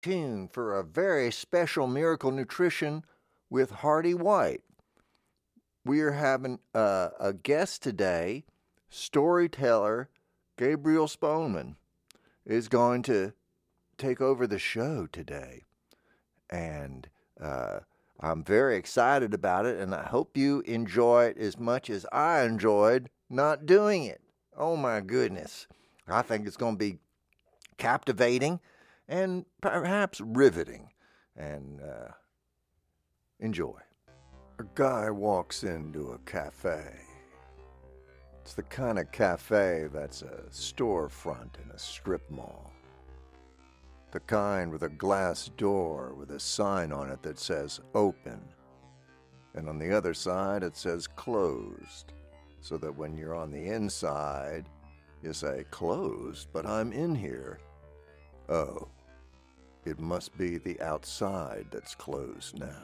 tuned for a very special Miracle Nutrition with Hardy White. We are having a guest today. Storyteller Gabriel Sponeman is going to take over the show today. And I'm very excited about it, and I hope you enjoy it as much as I enjoyed not doing it. Oh my goodness. I think it's going to be captivating and perhaps riveting. And enjoy. A guy walks into a cafe. It's the kind of cafe that's a storefront in a strip mall. The kind with a glass door with a sign on it that says open. And on the other side it says closed. So that when you're on the inside, you say, closed, but I'm in here. Oh, it must be the outside that's closed now.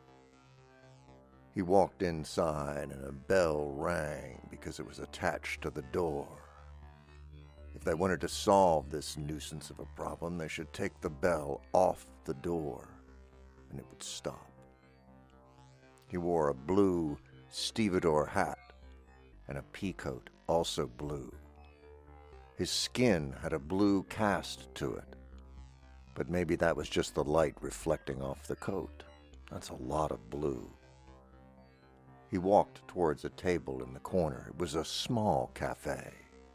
He walked inside and a bell rang because it was attached to the door. If they wanted to solve this nuisance of a problem, they should take the bell off the door and it would stop. He wore a blue stevedore hat and a peacoat, also blue. His skin had a blue cast to it, but maybe that was just the light reflecting off the coat. That's a lot of blue. He walked towards a table in the corner. It was a small cafe.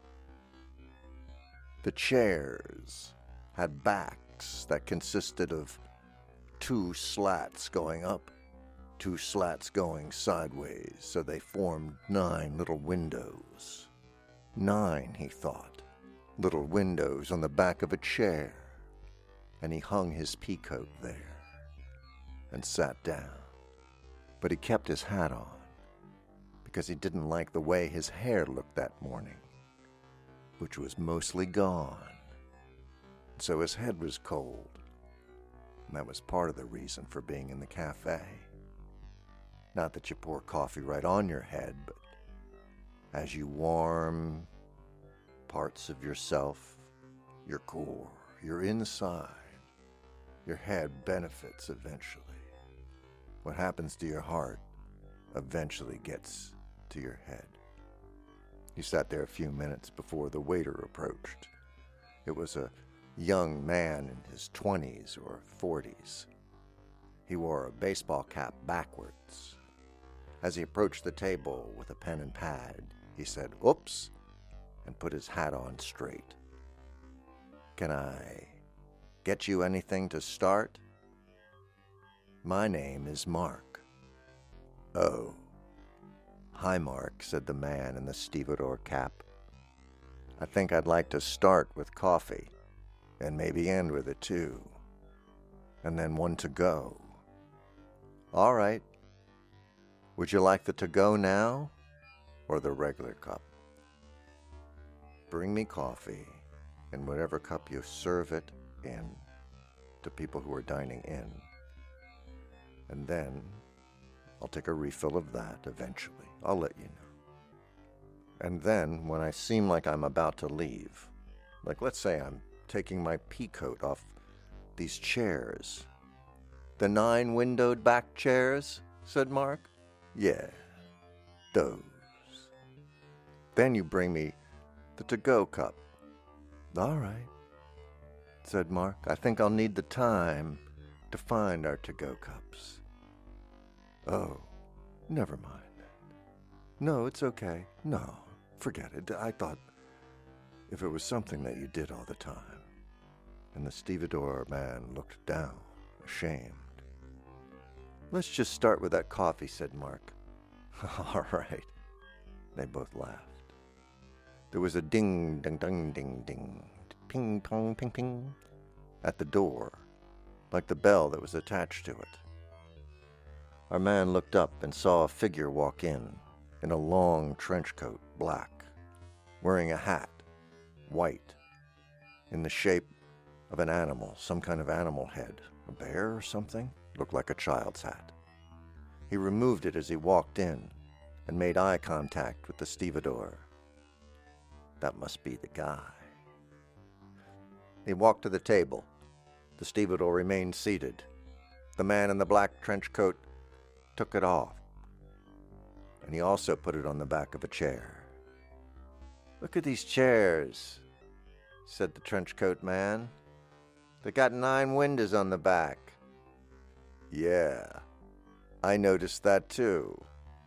The chairs had backs that consisted of 2 slats going up, 2 slats going sideways, so they formed 9 little windows. 9, he thought, little windows on the back of a chair. And he hung his peacoat there and sat down. But he kept his hat on because he didn't like the way his hair looked that morning, which was mostly gone. So his head was cold, and that was part of the reason for being in the cafe. Not that you pour coffee right on your head, but as you warm parts of yourself, your core, your inside, your head benefits eventually. What happens to your heart eventually gets to your head. He sat there a few minutes before the waiter approached. It was a young man in his 20s or 40s. He wore a baseball cap backwards. As he approached the table with a pen and pad, he said, "Oops," and put his hat on straight. "Can I get you anything to start?" "My name is Mark." "Oh." "Hi, Mark," said the man in the stevedore cap. "I think I'd like to start with coffee, and maybe end with it too, and then one to go." "All right. Would you like the to-go now, or the regular cup?" "Bring me coffee, in whatever cup you serve it in, to people who are dining in. And then I'll take a refill of that eventually. I'll let you know. And then, when I seem like I'm about to leave, like let's say I'm taking my peacoat off these chairs." "The 9 windowed back chairs?" said Mark. "Yeah, those. Then you bring me the to-go cup." "All right," said Mark. "I think I'll need the time to find our to-go cups." "Oh, never mind. No, it's okay. No, forget it. I thought if it was something that you did all the time." And the stevedore man looked down, ashamed. "Let's just start with that coffee," said Mark. "All right." They both laughed. There was a ding, ding, ding, ding, ding, ping, pong, ping, ping, at the door, like the bell that was attached to it. Our man looked up and saw a figure walk in a long trench coat, black, wearing a hat, white, in the shape of an animal, some kind of animal head, a bear or something, looked like a child's hat. He removed it as he walked in and made eye contact with the stevedore. That must be the guy. He walked to the table. The The stevedore remained seated. The man in the black trench coat took it off, and he also put it on the back of a chair. "Look at these chairs," said the trench coat man. "They got 9 windows on the back." "Yeah, I noticed that too."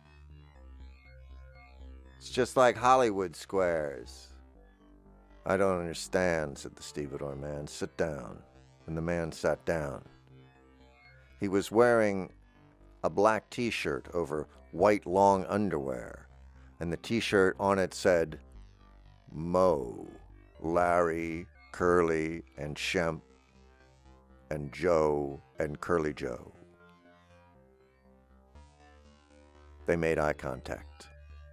"It's just like Hollywood squares." "I don't understand," said the stevedore man. "Sit down." And the man sat down. He was wearing a black t-shirt over white long underwear, and the t-shirt on it said, "Moe, Larry, Curly, and Shemp, and Joe, and Curly Joe." They made eye contact.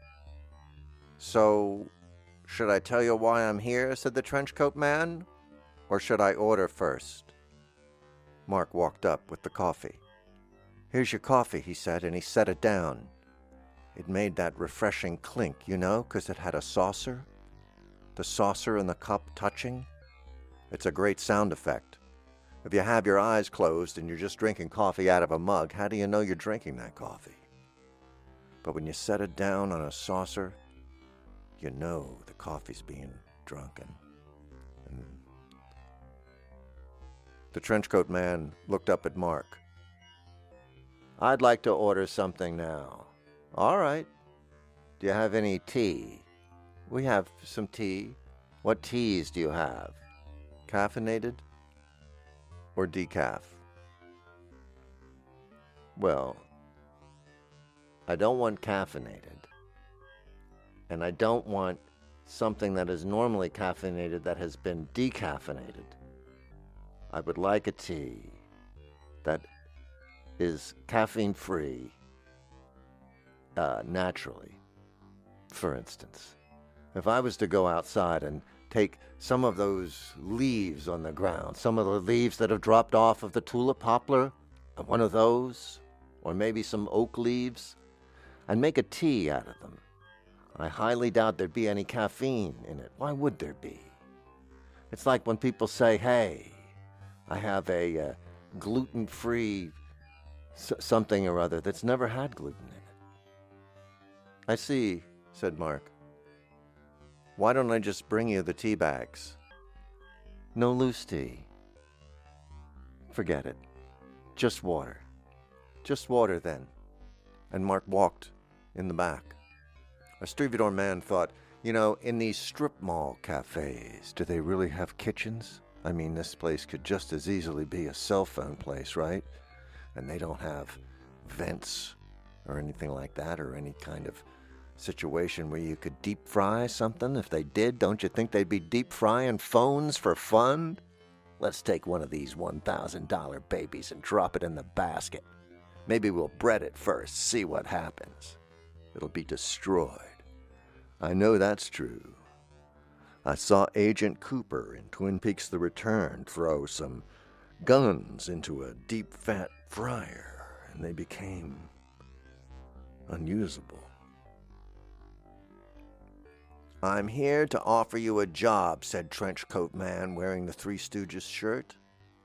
"So, should I tell you why I'm here?" said the trench coat man. "Or should I order first?" Mark walked up with the coffee. "Here's your coffee," he said, and he set it down. It made that refreshing clink, you know, 'cause it had a saucer. The saucer and the cup touching. It's a great sound effect. If you have your eyes closed and you're just drinking coffee out of a mug, how do you know you're drinking that coffee? But when you set it down on a saucer, you know the coffee's being drunken. The trenchcoat man looked up at Mark. "I'd like to order something now." "All right. Do you have any tea?" "We have some tea." "What teas do you have? Caffeinated or decaf?" "Well, I don't want caffeinated. And I don't want something that is normally caffeinated that has been decaffeinated. I would like a tea that is caffeine-free, naturally. For instance, if I was to go outside and take some of those leaves on the ground, some of the leaves that have dropped off of the tulip poplar, one of those, or maybe some oak leaves, and make a tea out of them, I highly doubt there'd be any caffeine in it. Why would there be? It's like when people say, "Hey, I have a gluten-free something or other that's never had gluten in it." "I see," said Mark. "Why don't I just bring you the tea bags?" "No loose tea." "Forget it. Just water." "Just water, then." And Mark walked in the back. A stevedore man thought, in these strip mall cafes, do they really have kitchens? I mean, this place could just as easily be a cell phone place, right? And they don't have vents or anything like that, or any kind of situation where you could deep fry something. If they did, don't you think they'd be deep frying phones for fun? Let's take one of these $1,000 babies and drop it in the basket. Maybe we'll bread it first, see what happens. It'll be destroyed. I know that's true. I saw Agent Cooper in Twin Peaks: The Return throw some guns into a deep fat fryer, and they became unusable. "I'm here to offer you a job," said Trenchcoat Man wearing the Three Stooges shirt.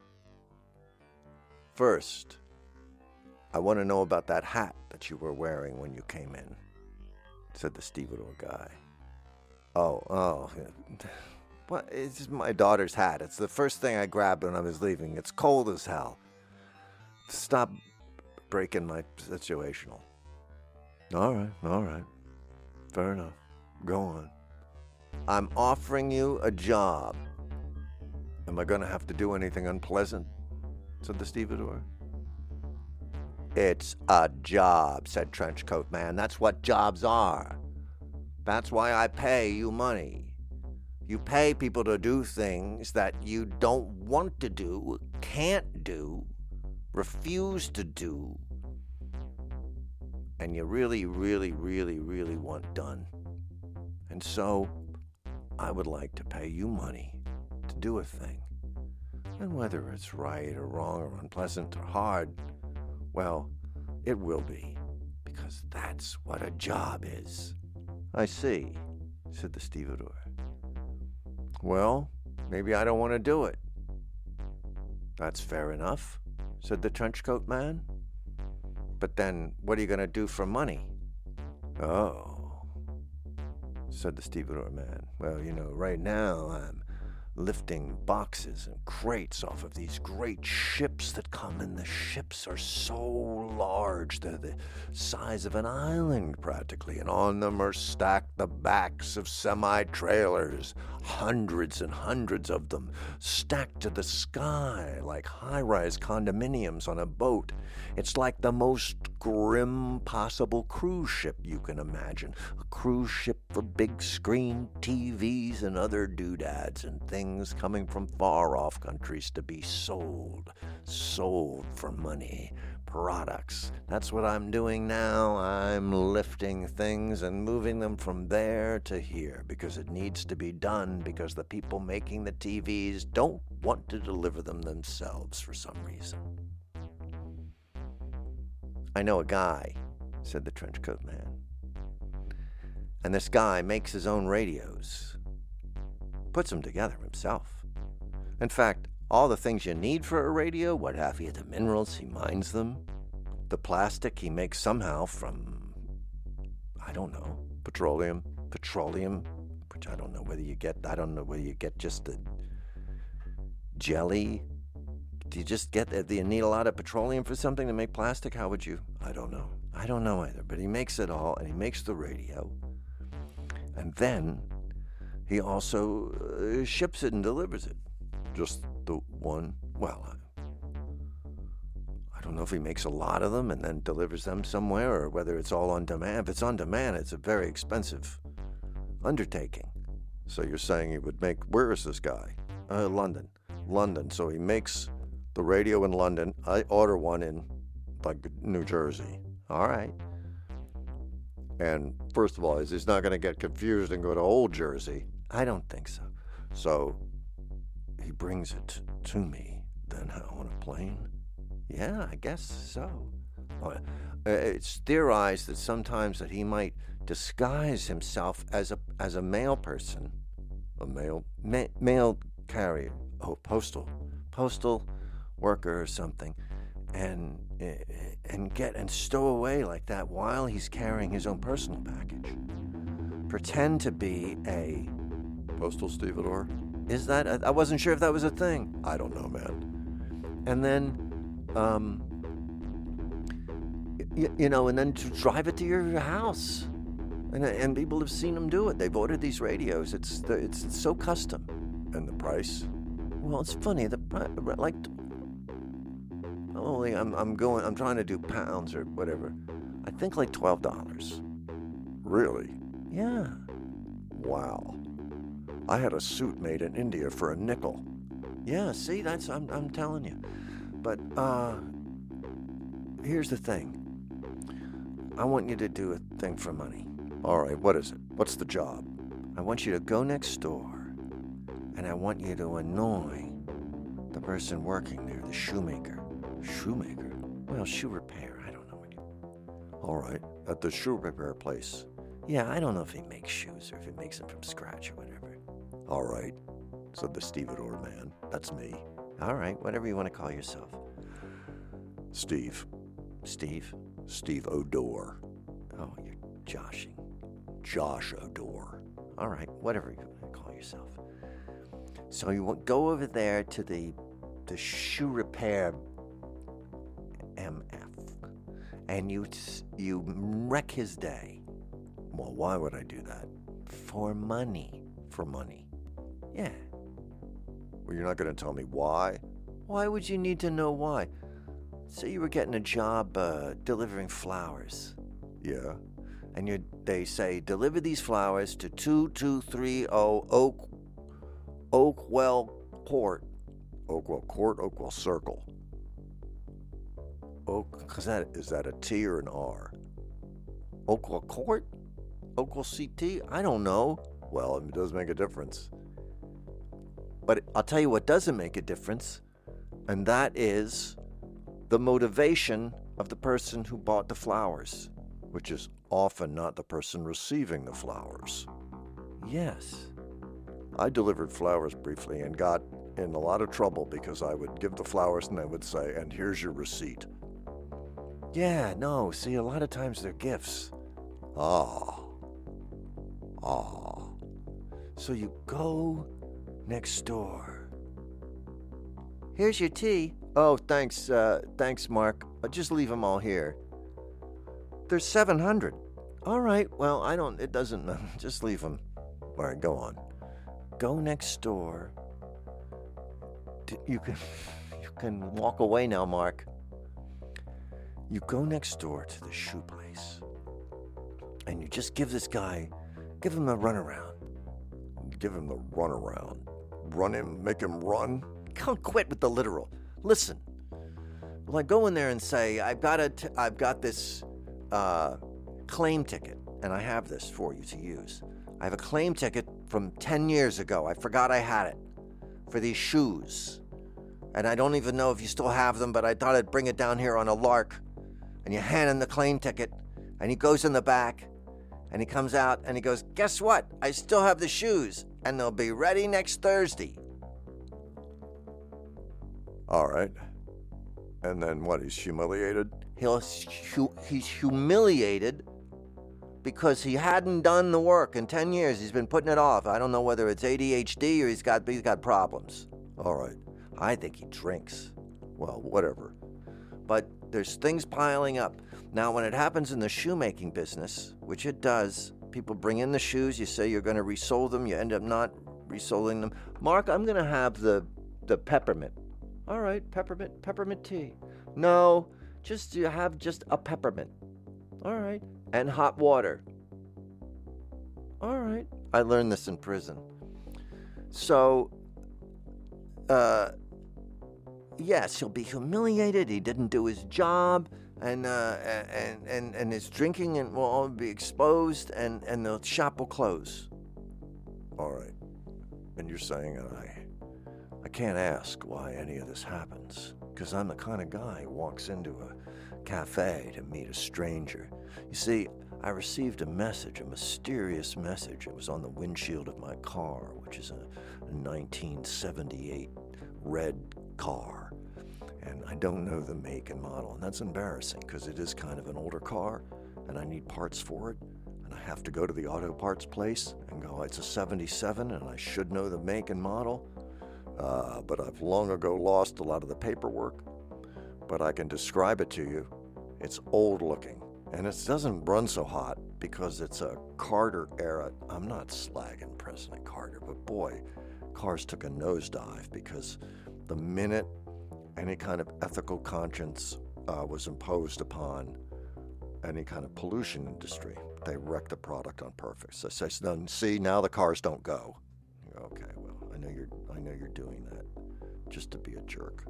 "First, I want to know about that hat that you were wearing when you came in," said the stevedore guy. Oh, what? It's just my daughter's hat. It's the first thing I grabbed when I was leaving. It's cold as hell. Stop breaking my situational. All right. Fair enough. Go on. "I'm offering you a job." "Am I going to have to do anything unpleasant?" said the stevedore. "It's a job," said Trenchcoat Man. "That's what jobs are. That's why I pay you money. You pay people to do things that you don't want to do, can't do, refuse to do, and you really, really, really, really want done. And so, I would like to pay you money to do a thing. And whether it's right or wrong or unpleasant or hard, well, it will be, because that's what a job is." "I see," said the stevedore. "Well, maybe I don't want to do it." That's fair enough, said the trenchcoat man. But then what are you going to do for money? Oh, said the stevedore man. Well, right now I'm lifting boxes and crates off of these great ships that come, and the ships are so large, they're the size of an island practically, and on them are stacked the backs of semi-trailers, hundreds and hundreds of them, stacked to the sky like high-rise condominiums on a boat. It's like the most grim possible cruise ship you can imagine, a cruise ship for big screen TVs and other doodads and things coming from far-off countries to be sold for money, products. That's what I'm doing now. I'm lifting things and moving them from there to here because it needs to be done, because the people making the TVs don't want to deliver them themselves for some reason. I know a guy, said the trenchcoat man. And this guy makes his own radios. Puts them together himself. In fact, all the things you need for a radio, what have you, the minerals, he mines them. The plastic he makes somehow from, I don't know, petroleum, which I don't know whether you get just the jelly. Do you need a lot of petroleum for something to make plastic? How would you? I don't know either, but he makes it all, and he makes the radio. And then he also ships it and delivers it. Just the one, well, I don't know if he makes a lot of them and then delivers them somewhere, or whether it's all on demand. If it's on demand, it's a very expensive undertaking. So you're saying he would make, where is this guy? London. So he makes the radio in London. I order one in, like, New Jersey. All right. And first of all, he's not going to get confused and go to Old Jersey. I don't think so. So he brings it to me, then on a plane. Yeah, I guess so. It's theorized that sometimes that he might disguise himself as a mail person, a mail carrier, postal worker or something, and stow away like that while he's carrying his own personal package. Pretend to be a postal stevedore. Is that? I wasn't sure if that was a thing. I don't know, man. And then, and then to drive it to your house. And people have seen him do it. They've ordered these radios. It's so custom. And the price? Well, it's funny. I'm trying to do pounds or whatever. I think like $12. Really? Yeah. Wow. I had a suit made in India for a nickel. Yeah, see, I'm telling you. But here's the thing. I want you to do a thing for money. All right, what is it? What's the job? I want you to go next door, and I want you to annoy the person working there, the shoemaker. Shoemaker? Well, shoe repair. I don't know what you... All right, at the shoe repair place. Yeah, I don't know if he makes shoes or if he makes them from scratch or whatever. All right, said the stevedore man. That's me. All right, whatever you want to call yourself. Steve. Steve? Steve Odor. Oh, you're joshing. Josh Odor. All right, whatever you want to call yourself. So you go over there to the shoe repair MF, and you wreck his day. Well, why would I do that? For money. For money. Yeah. Well, you're not going to tell me why? Why would you need to know why? Say you were getting a job delivering flowers. Yeah. And they say, deliver these flowers to 2230 Oakwell Court. Oakwell Circle. Is that a T or an R? Oakwell Court? Oakwell CT? I don't know. Well, it does make a difference. But I'll tell you what doesn't make a difference, and that is the motivation of the person who bought the flowers, which is often not the person receiving the flowers. Yes. I delivered flowers briefly and got in a lot of trouble because I would give the flowers and they would say, and here's your receipt. Yeah, no, see, a lot of times they're gifts. Ah. So you go next door. Here's your tea. Oh, thanks, Mark. I'll just leave them all here. There's 700. All right, well, it doesn't, just leave them. All right, go on. Go next door. You can walk away now, Mark. You go next door to the shoe place, and you just give him the runaround. Give him the runaround. Run him, make him run. Don't quit with the literal. Listen. Well, I go in there and say, I've got this claim ticket, and I have this for you to use. I have a claim ticket from 10 years ago. I forgot I had it for these shoes. And I don't even know if you still have them, but I thought I'd bring it down here on a lark. And you hand him the claim ticket, and he goes in the back, and he comes out, and he goes, guess what? I still have the shoes, and they'll be ready next Thursday. All right. And then what? He's humiliated? He's humiliated because he hadn't done the work in 10 years. He's been putting it off. I don't know whether it's ADHD or he's got problems. All right. I think he drinks. Well, whatever. But there's things piling up. Now, when it happens in the shoemaking business, which it does, people bring in the shoes, you say you're going to resole them, you end up not resoling them. Mark, I'm going to have the peppermint. All right, peppermint tea. No, you have just a peppermint. All right, and hot water. All right. I learned this in prison. So, yes, he'll be humiliated. He didn't do his job, and his drinking will all be exposed, and the shop will close. All right. And you're saying I can't ask why any of this happens, because I'm the kind of guy who walks into a cafe to meet a stranger. You see, I received a mysterious message. It was on the windshield of my car, which is a 1978 red car. And I don't know the make and model, and that's embarrassing because it is kind of an older car, and I need parts for it, and I have to go to the auto parts place and go, it's a 77, and I should know the make and model. But I've long ago lost a lot of the paperwork. But I can describe it to you. It's old looking. And it doesn't run so hot because it's a Carter era. I'm not slagging President Carter, but boy, cars took a nosedive because the minute any kind of ethical conscience was imposed upon any kind of pollution industry, they wrecked the product on purpose. So I said, see, now the cars don't go. You go, okay, well, I know you're doing that just to be a jerk.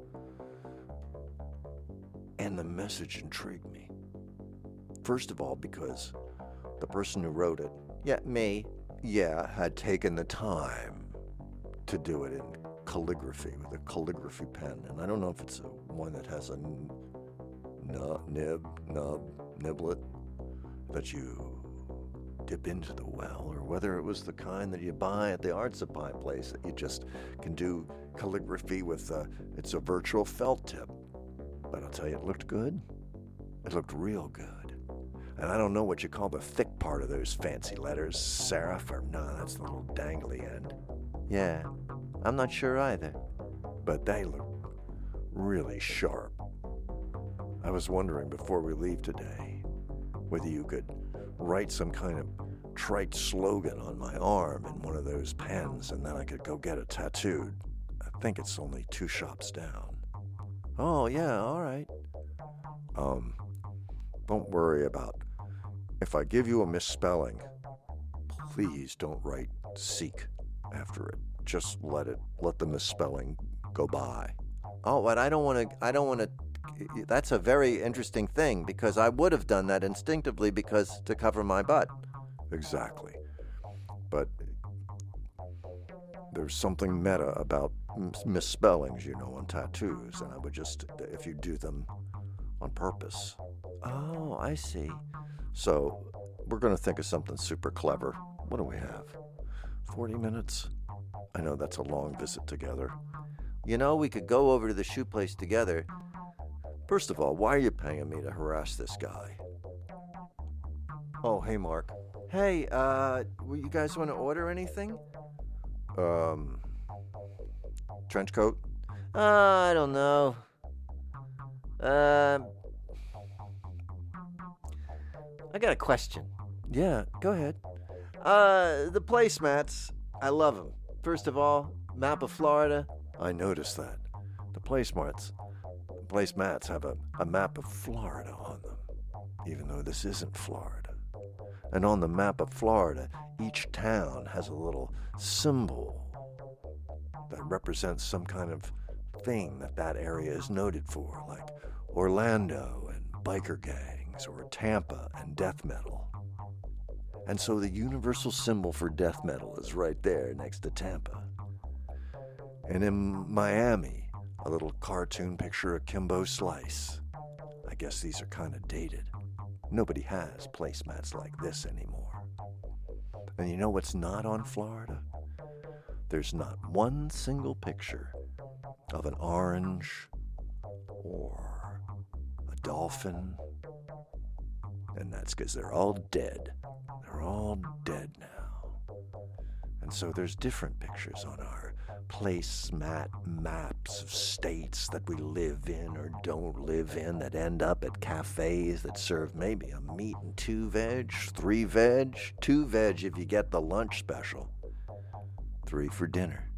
And the message intrigued me. First of all, because the person who wrote it, had taken the time to do it in calligraphy, with a calligraphy pen. And I don't know if it's one that has a niblet that you dip into the well, or whether it was the kind that you buy at the art supply place that you just can do calligraphy with. It's a virtual felt tip. But I'll tell you, it looked good. It looked real good. And I don't know what you call the thick part of those fancy letters, serif, or no, that's the little dangly end. Yeah, I'm not sure either. But they look really sharp. I was wondering before we leave today whether you could write some kind of trite slogan on my arm in one of those pens, and then I could go get it tattooed. I think it's only 2 shops down. Oh, yeah, all right. Don't worry about if I give you a misspelling, please don't write seek after it. Just let the misspelling go by. Oh, but I don't want to, that's a very interesting thing, because I would have done that instinctively to cover my butt. Exactly. But there's something meta about misspellings, on tattoos, and I would just, if you do them on purpose. Oh, I see. So, we're going to think of something super clever. What do we have? 40 minutes? I know that's a long visit together. You know, we could go over to the shoe place together. First of all, why are you paying me to harass this guy? Oh, hey, Mark. Hey, you guys want to order anything? Trench coat? I don't know. I got a question. Yeah, go ahead. The placemats, I love them. First of all, map of Florida. I noticed that. The placemats have a map of Florida on them, even though this isn't Florida. And on the map of Florida, each town has a little symbol that represents some kind of thing that area is noted for, like Orlando and biker gangs, or Tampa and death metal. And so the universal symbol for death metal is right there next to Tampa. And in Miami, a little cartoon picture of Kimbo Slice. I guess these are kind of dated. Nobody has placemats like this anymore. And you know what's not on Florida? There's not one single picture of an orange or a dolphin. And that's because they're all dead. They're all dead now. And so there's different pictures on our placemat maps of states that we live in or don't live in, that end up at cafes that serve maybe a meat and 2 veg, 3 veg, 2 veg if you get the lunch special, 3 for dinner.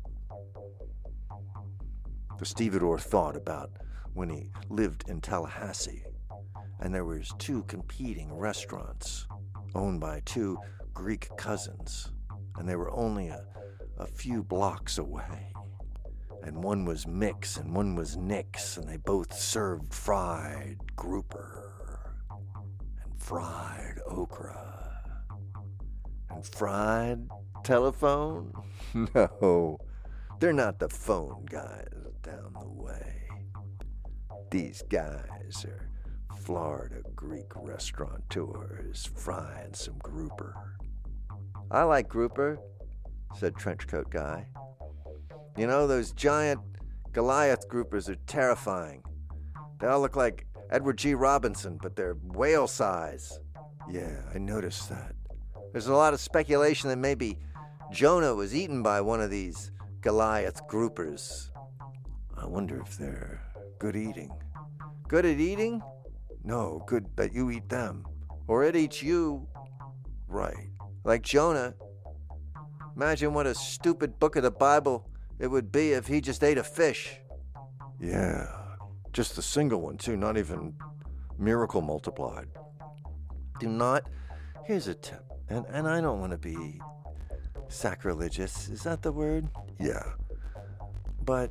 The stevedore thought about when he lived in Tallahassee, and there was 2 competing restaurants owned by 2 Greek cousins, and they were only a few blocks away. And one was Mick's and one was Nick's, and they both served fried grouper and fried okra and fried telephone. No, they're not the phone guys down the way. These guys are Florida Greek restaurateurs frying some grouper. I like grouper, said Trenchcoat Guy. You know, those giant Goliath groupers are terrifying. They all look like Edward G. Robinson, but they're whale size. Yeah, I noticed that. There's a lot of speculation that maybe Jonah was eaten by one of these Goliath groupers. I wonder if they're good eating. Good at eating? No, good that you eat them. Or it eats you. Right. Like Jonah. Imagine what a stupid book of the Bible it would be if he just ate a fish. Yeah, just a single one, too, not even miracle multiplied. Do not. Here's a tip, and I don't want to be sacrilegious. Is that the word? Yeah. But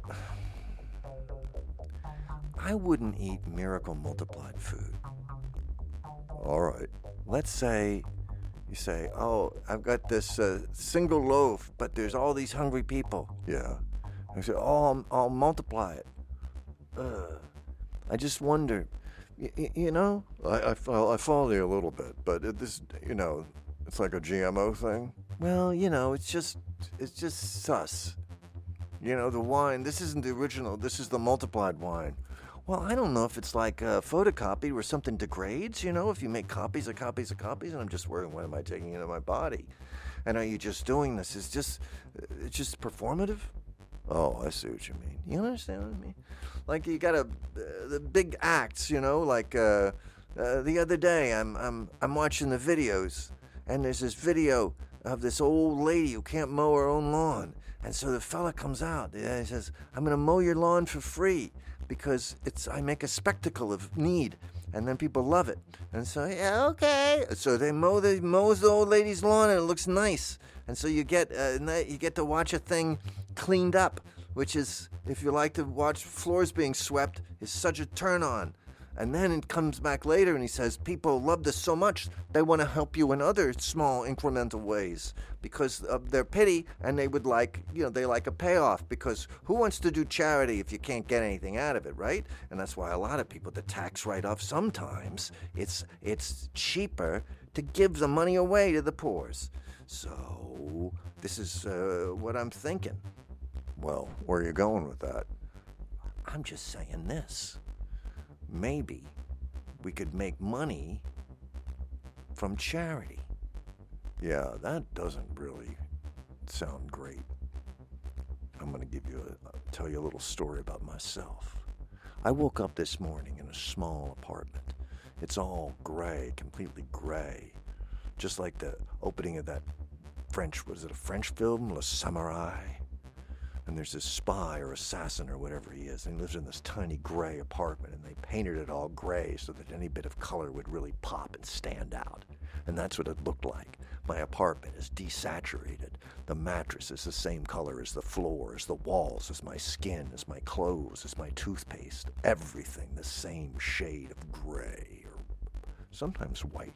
I wouldn't eat miracle multiplied food. All right. Let's say you say, oh, I've got this single loaf, but there's all these hungry people. Yeah. I say, oh, I'll multiply it. I just wonder, you know? I follow you a little bit, but this, you know, it's like a GMO thing. Well, you know, it's just sus. You know, the wine, this isn't the original, this is the multiplied wine. Well, I don't know if it's like a photocopy where something degrades, you know, if you make copies of copies of copies, and I'm just worrying, what am I taking into my body? And are you just doing this? It's just performative? Oh, I see what you mean. You understand what I mean? Like you got the big acts, you know, like the other day I'm watching the videos, and there's this video of this old lady who can't mow her own lawn. And so the fella comes out, he says, I'm going to mow your lawn for free, because I make a spectacle of need, and then people love it. And so, yeah, okay. So they mows the old lady's lawn, and it looks nice. And so you get to watch a thing cleaned up, which is, if you like to watch floors being swept, is such a turn on. And then it comes back later and he says, people love this so much, they want to help you in other small incremental ways because of their pity, and they would like, they like a payoff, because who wants to do charity if you can't get anything out of it, right? And that's why a lot of people, the tax write-off, sometimes it's cheaper to give the money away to the poors. So this is what I'm thinking. Well, where are you going with that? I'm just saying this. Maybe we could make money from charity. Yeah, that doesn't really sound great. I'm going to tell you a little story about myself. I woke up this morning in a small apartment. It's all gray, completely gray. Just like the opening of that was it a French film, Le Samurai? And there's this spy or assassin or whatever he is, and he lives in this tiny gray apartment, and they painted it all gray so that any bit of color would really pop and stand out. And that's what it looked like. My apartment is desaturated. The mattress is the same color as the floor, as the walls, as my skin, as my clothes, as my toothpaste. Everything the same shade of gray, or sometimes white.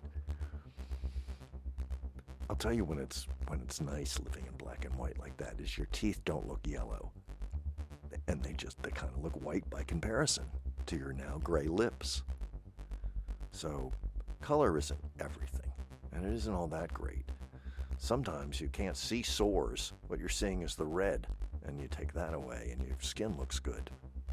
I'll tell you when it's nice living in black and white like that is your teeth don't look yellow. And they kind of look white by comparison to your now gray lips. So color isn't everything, and it isn't all that great. Sometimes you can't see sores. What you're seeing is the red, and you take that away and your skin looks good.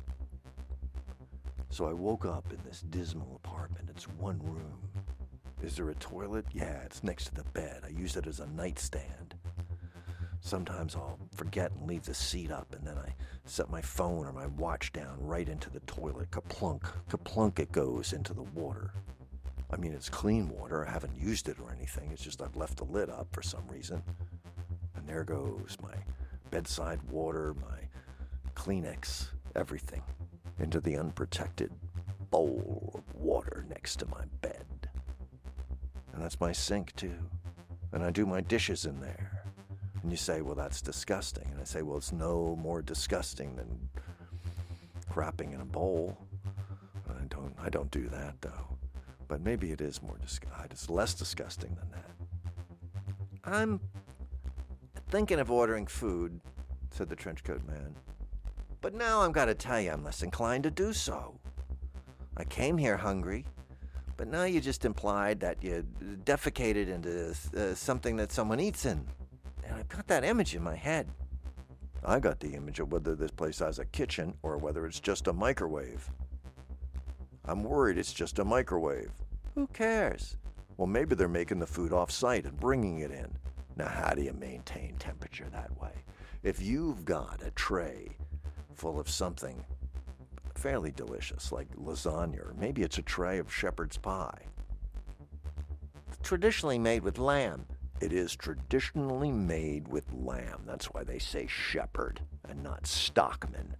So I woke up in this dismal apartment. It's one room. Is there a toilet? Yeah, it's next to the bed. I use it as a nightstand. Sometimes I'll forget and leave the seat up, and then I set my phone or my watch down right into the toilet. Kaplunk, kaplunk it goes into the water. I mean, it's clean water. I haven't used it or anything. It's just I've left the lid up for some reason. And there goes my bedside water, my Kleenex, everything, into the unprotected bowl of water next to my bed. And that's my sink, too. And I do my dishes in there. And you say, well, that's disgusting. And I say, well, it's no more disgusting than crapping in a bowl. I don't do that, though. But maybe it is it's less disgusting than that. I'm thinking of ordering food, said the trenchcoat man. But now I've got to tell you, I'm less inclined to do so. I came here hungry. But now you just implied that you defecated into something that someone eats in. And I've got that image in my head. I got the image of whether this place has a kitchen or whether it's just a microwave. I'm worried it's just a microwave. Who cares? Well, maybe they're making the food off-site and bringing it in. Now, how do you maintain temperature that way? If you've got a tray full of something fairly delicious, like lasagna, or maybe it's a tray of shepherd's pie. Traditionally made with lamb. It is traditionally made with lamb. That's why they say shepherd and not stockman.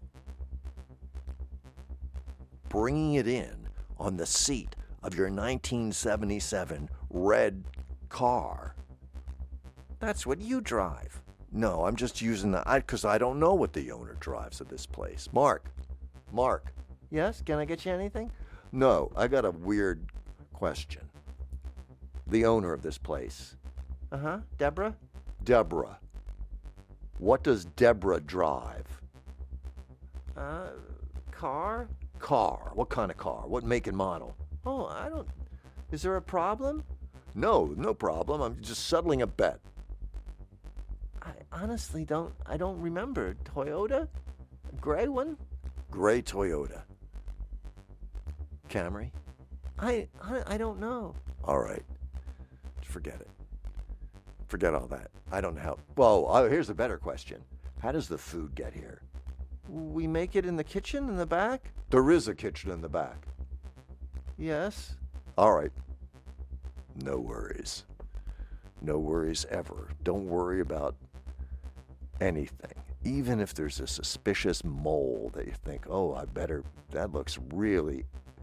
Bringing it in on the seat of your 1977 red car. That's what you drive. No, I'm just using because I don't know what the owner drives of this place. Mark. Yes, can I get you anything? No, I got a weird question. The owner of this place. Deborah? Deborah. What does Deborah drive? Car? Car. What kind of car? What make and model? Oh, I don't... Is there a problem? No problem. I'm just settling a bet. I honestly don't remember. Toyota? A gray one? Gray Toyota. Camry? I don't know. All right. Forget it. Forget all that. I don't know how... Well, here's a better question. How does the food get here? We make it in the kitchen in the back? There is a kitchen in the back. Yes. All right. No worries. No worries ever. Don't worry about anything. Even if there's a suspicious mole that you think, oh, that looks really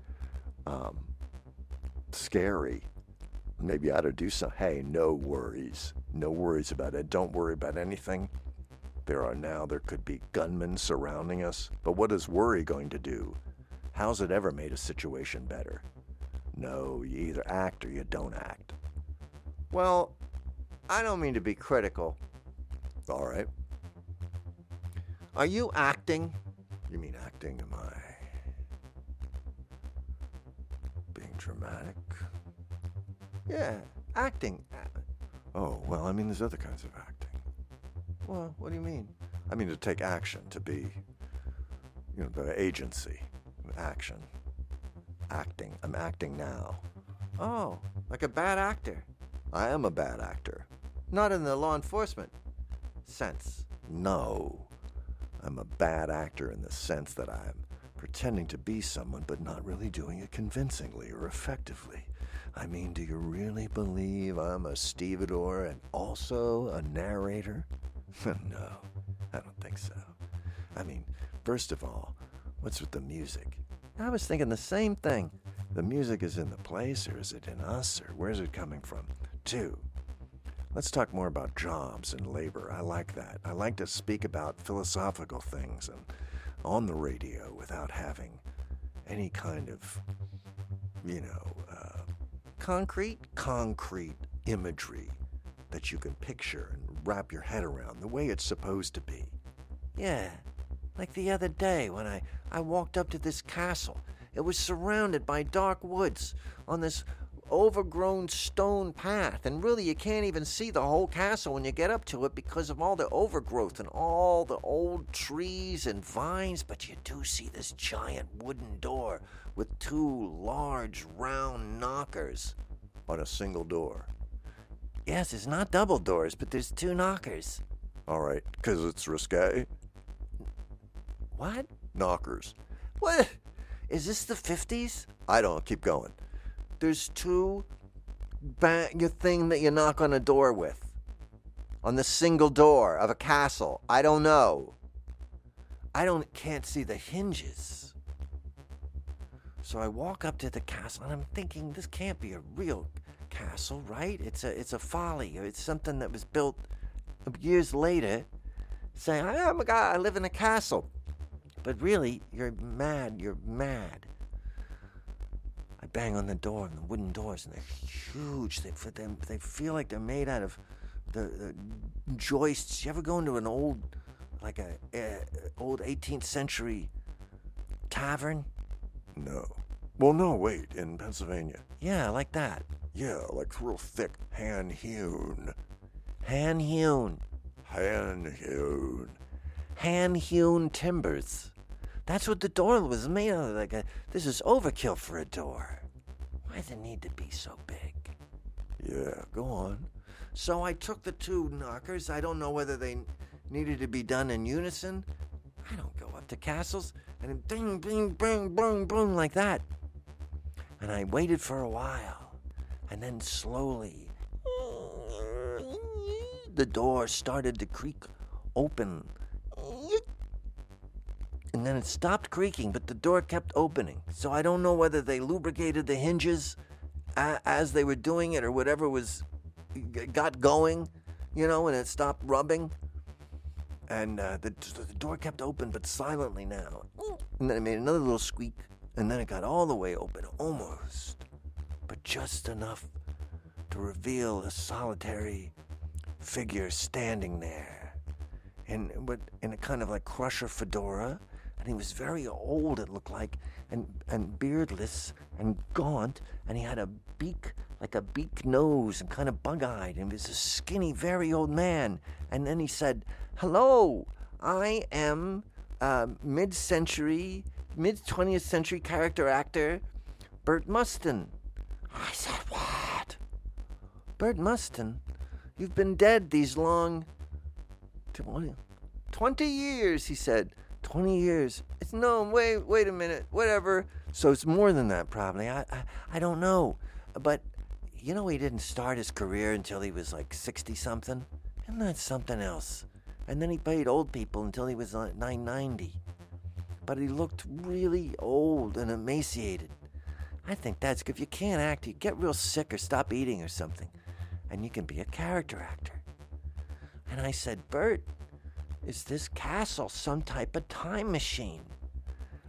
scary. Maybe I ought to do something. Hey, no worries. No worries about it. Don't worry about anything. There could be gunmen surrounding us. But what is worry going to do? How's it ever made a situation better? No, you either act or you don't act. Well, I don't mean to be critical. All right. Are you acting? You mean acting? Am I being dramatic? Yeah, acting. Oh, well, I mean, there's other kinds of acting. Well, what do you mean? I mean, to take action, to be, the agency, action, acting. I'm acting now. Oh, like a bad actor. I am a bad actor. Not in the law enforcement sense. No. I'm a bad actor in the sense that I'm pretending to be someone but not really doing it convincingly or effectively. I mean, do you really believe I'm a stevedore and also a narrator? No, I don't think so. I mean, first of all, what's with the music? I was thinking the same thing. The music is in the place, or is it in us, or where's it coming from? 2, let's talk more about jobs and labor. I like that. I like to speak about philosophical things and on the radio without having any kind of, concrete imagery that you can picture and wrap your head around the way it's supposed to be. Yeah, like the other day when I walked up to this castle. It was surrounded by dark woods on this overgrown stone path, and really you can't even see the whole castle when you get up to it because of all the overgrowth and all the old trees and vines, but you do see this giant wooden door with 2 large round knockers On a single door. Yes, it's not double doors, but there's 2 knockers. All right, because it's risque. What? Knockers. What? Is this the 50s? I don't. Keep going. There's 2 your thing that you knock on a door with. On the single door of a castle. I don't know. Can't see the hinges. So I walk up to the castle and I'm thinking this can't be a real castle, right? It's a folly. It's something that was built years later. Saying, oh my God, I live in a castle. But really, you're mad. I bang on the door, and the wooden doors, and they're huge. They feel like they're made out of the joists. You ever go into an old 18th century tavern? No. Well, no, wait, in Pennsylvania. Yeah, like that. Yeah, like real thick, hand-hewn. Hand-hewn. Hand-hewn. Hand-hewn timbers. That's what the door was made of. This is overkill for a door. Why does it need to be so big? Yeah, go on. So I took the 2 knockers. I don't know whether they needed to be done in unison. I don't go up to castles and then ding, ding, bang, boom, boom, like that. And I waited for a while. And then slowly, the door started to creak open. And then it stopped creaking, but the door kept opening. So I don't know whether they lubricated the hinges as they were doing it or whatever got going, and it stopped rubbing. And the door kept open, but silently now. And then it made another little squeak, and then it got all the way open, almost. But just enough to reveal a solitary figure standing there. In a kind of like Crusher fedora. And he was very old, it looked like, and beardless and gaunt, and he had a beak, like a beak nose, and kind of bug-eyed, and he was a skinny, very old man. And then he said, hello, I am mid-20th century character actor Bert Mustin. I said, what? Bert Mustin? You've been dead these long 20 years, he said. 20 years. It's no, wait a minute, whatever. So it's more than that, probably. I don't know. But, he didn't start his career until he was like 60-something. Isn't that something else? And then he played old people until he was 990. But he looked really old and emaciated. I think that's if you can't act, you get real sick or stop eating or something. And you can be a character actor. And I said, Bert, is this castle some type of time machine?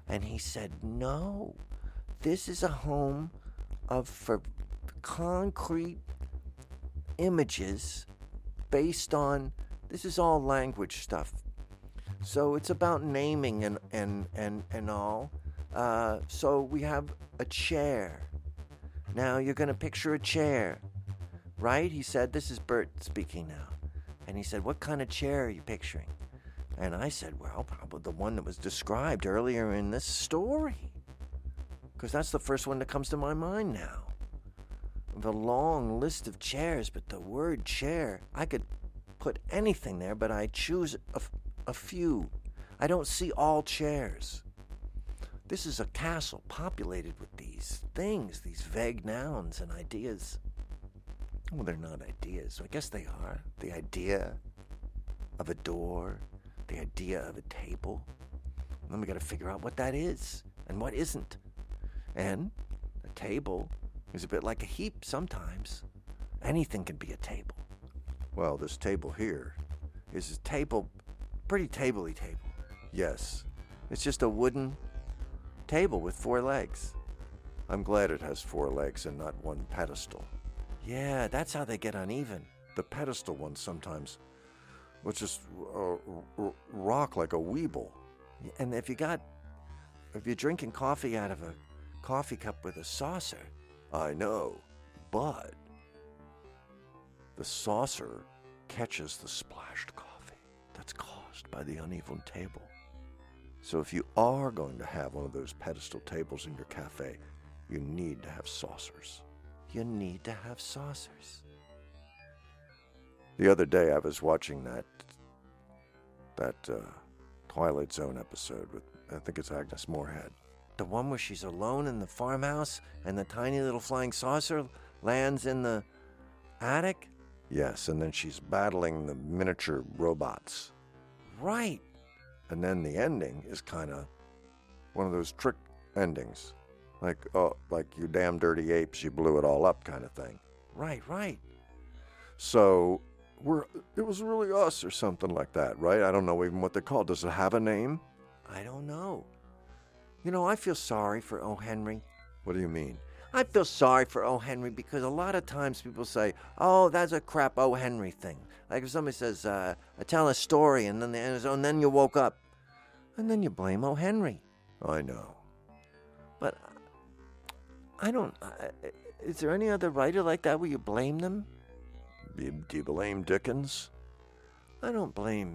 And he said, no, this is a home for concrete images based on, this is all language stuff. So it's about naming and all. So we have a chair. Now you're going to picture a chair, right? He said, this is Bert speaking now. And he said, what kind of chair are you picturing? And I said, well, probably the one that was described earlier in this story. Because that's the first one that comes to my mind now. The long list of chairs, but the word chair, I could put anything there, but I choose a few. I don't see all chairs. This is a castle populated with these things, these vague nouns and ideas. Well, they're not ideas. I guess they are. The idea of a door, the idea of a table. And then we got to figure out what that is and what isn't. And a table is a bit like a heap sometimes. Anything can be a table. Well, this table here Is a table, pretty tabley table. yes. It's just a wooden table with 4 legs. I'm glad it has 4 legs and not one pedestal. Yeah, that's how they get uneven. The pedestal one sometimes will just rock like a weeble. And if you're drinking coffee out of a coffee cup with a saucer, I know, but the saucer catches the splashed coffee that's caused by the uneven table. So if you are going to have one of those pedestal tables in your cafe, you need to have saucers. you need to have saucers. The other day I was watching that Twilight Zone episode with, I think it's Agnes Moorehead. The one where she's alone in the farmhouse and the tiny little flying saucer lands in the attic? Yes, and then she's battling the miniature robots. Right. And then the ending is kind of one of those trick endings. Like, oh, like you damn dirty apes, you blew it all up kind of thing. Right. So, it was really us or something like that, right? I don't know even what they're called. Does it have a name? I don't know. You know, I feel sorry for O. Henry. What do you mean? I feel sorry for O. Henry because a lot of times people say, oh, that's a crap O. Henry thing. Like if somebody says, I tell a story and then you woke up. And then you blame O. Henry. I know. But I don't... is there any other writer like that where you blame them? Do you blame Dickens? I don't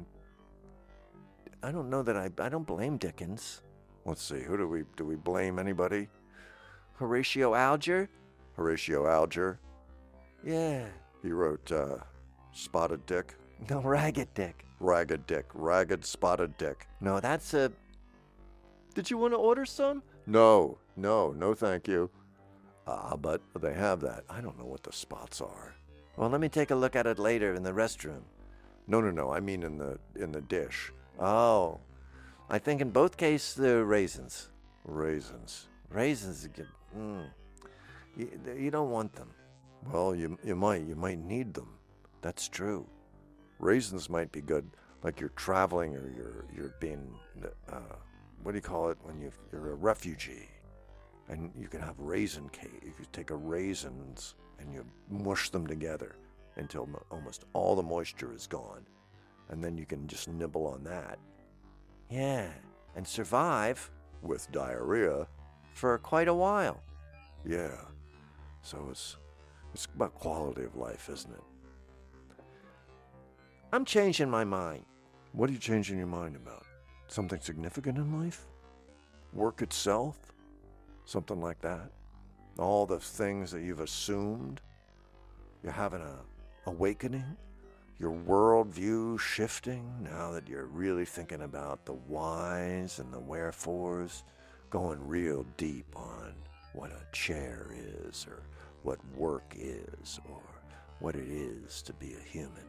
know that I don't blame Dickens. Let's see, do we blame anybody? Horatio Alger? Horatio Alger. Yeah. He wrote Spotted Dick. No, Ragged Dick. Ragged Dick. Ragged Spotted Dick. No, that's a... Did you want to order some? No, thank you. But they have that. I don't know what the spots are. Well, let me take a look at it later in the restroom. No, I mean in the dish. Oh. I think in both cases they're raisins. Raisins. Raisins are good. You don't want them. Well, you might need them. That's true. Raisins might be good, like you're traveling or you're being, what do you call it when you're a refugee, and you can have raisin cake. You take raisins and you mush them together until almost all the moisture is gone, and then you can just nibble on that. Yeah, and survive with diarrhea for quite a while. Yeah, so it's about quality of life, isn't it? I'm changing my mind. What are you changing your mind about? Something significant in life? Work itself? Something like that? All the things that you've assumed? You're having an awakening? Your worldview shifting now that you're really thinking about the whys and the wherefores, going real deep on what a chair is, or what work is, or what it is to be a human.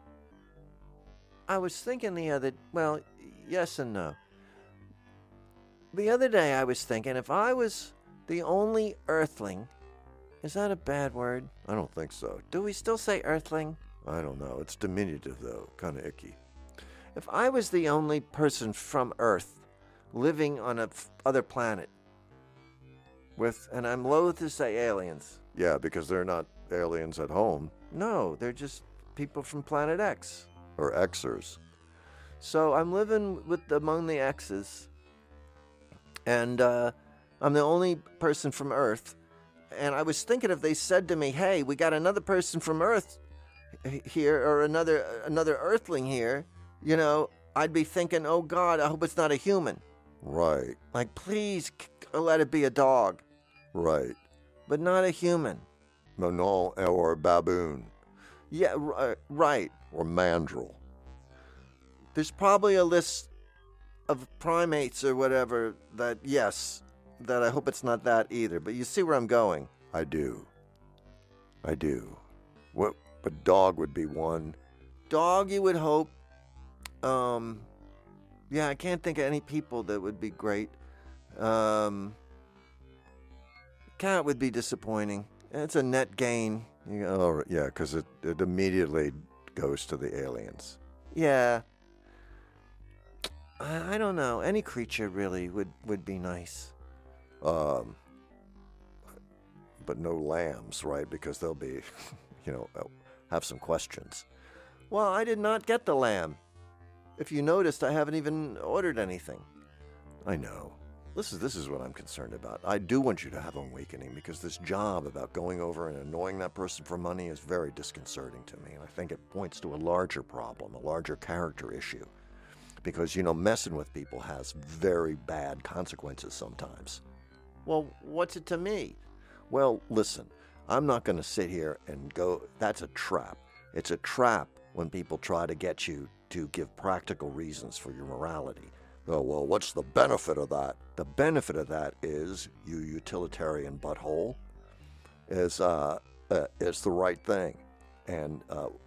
I was thinking yes and no. The other day I was thinking, if I was the only earthling, is that a bad word? I don't think so. Do we still say earthling? I don't know. It's diminutive, though. Kind of icky. If I was the only person from Earth living on a other planet. And I'm loath to say aliens. Yeah, because they're not aliens at home. No, they're just people from Planet X. Or Xers. So I'm living among the X's, and I'm the only person from Earth. And I was thinking, if they said to me, "Hey, we got another person from Earth here, or another Earthling here," I'd be thinking, "Oh God, I hope it's not a human." Right. Like, please let it be a dog. Right. But not a human. No, or a baboon. Yeah, right. Or mandrill. There's probably a list of primates or whatever that I hope it's not that either. But you see where I'm going. I do. What? But dog would be one. Dog, you would hope. Yeah, I can't think of any people that would be great. Cat would be disappointing. It's a net gain. Oh, yeah, because it immediately goes to the aliens. Yeah. I don't know. Any creature really would be nice. But no lambs, right? Because they'll be, have some questions. Well, I did not get the lamb. If you noticed, I haven't even ordered anything. I know. This is what I'm concerned about. I do want you to have an awakening, because this job about going over and annoying that person for money is very disconcerting to me. And I think it points to a larger problem, a larger character issue. Because, messing with people has very bad consequences sometimes. Well, what's it to me? Well, listen, I'm not going to sit here and go, that's a trap. It's a trap when people try to get you to give practical reasons for your morality. Oh, well, what's the benefit of that? The benefit of that is, you utilitarian butthole, is the right thing. And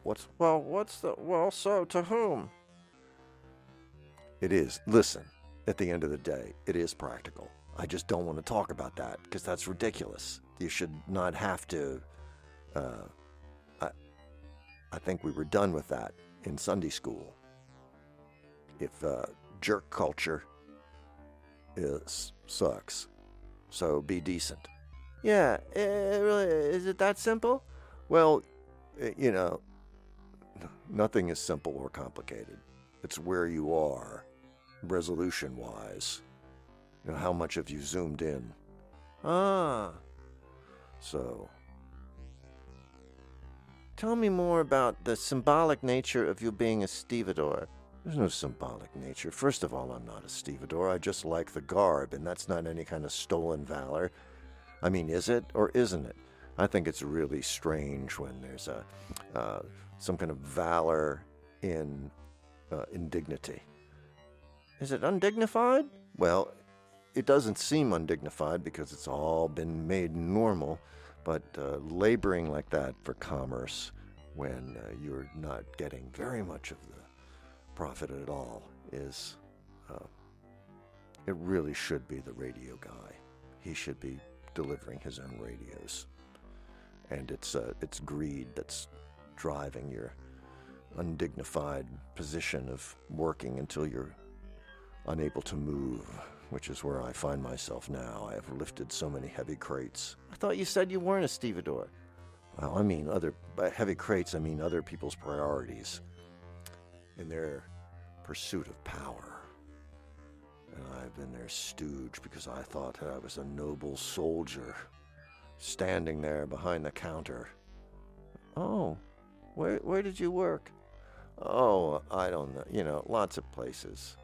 so to whom? It is. Listen, at the end of the day, it is practical. I just don't want to talk about that, because that's ridiculous. You should not have to. I think we were done with that in Sunday school. If jerk culture sucks, so be decent. Yeah, really, is it that simple? Well, nothing is simple or complicated. It's where you are, resolution-wise. How much have you zoomed in? So. Tell me more about the symbolic nature of you being a stevedore. There's no symbolic nature. First of all, I'm not a stevedore. I just like the garb, and that's not any kind of stolen valor. I mean, is it or isn't it? I think it's really strange when there's some kind of valor in indignity. Is it undignified? Well, it doesn't seem undignified because it's all been made normal, but laboring like that for commerce when you're not getting very much of the profit at all is, it really should be the radio guy. He should be delivering his own radios. And it's greed that's driving your undignified position of working until you're unable to move, which is where I find myself now. I have lifted so many heavy crates. I thought you said you weren't a stevedore. Well, I mean by heavy crates, I mean other people's priorities in their pursuit of power. And I've been their stooge because I thought that I was a noble soldier standing there behind the counter. Oh, where did you work? Oh, I don't know. Lots of places.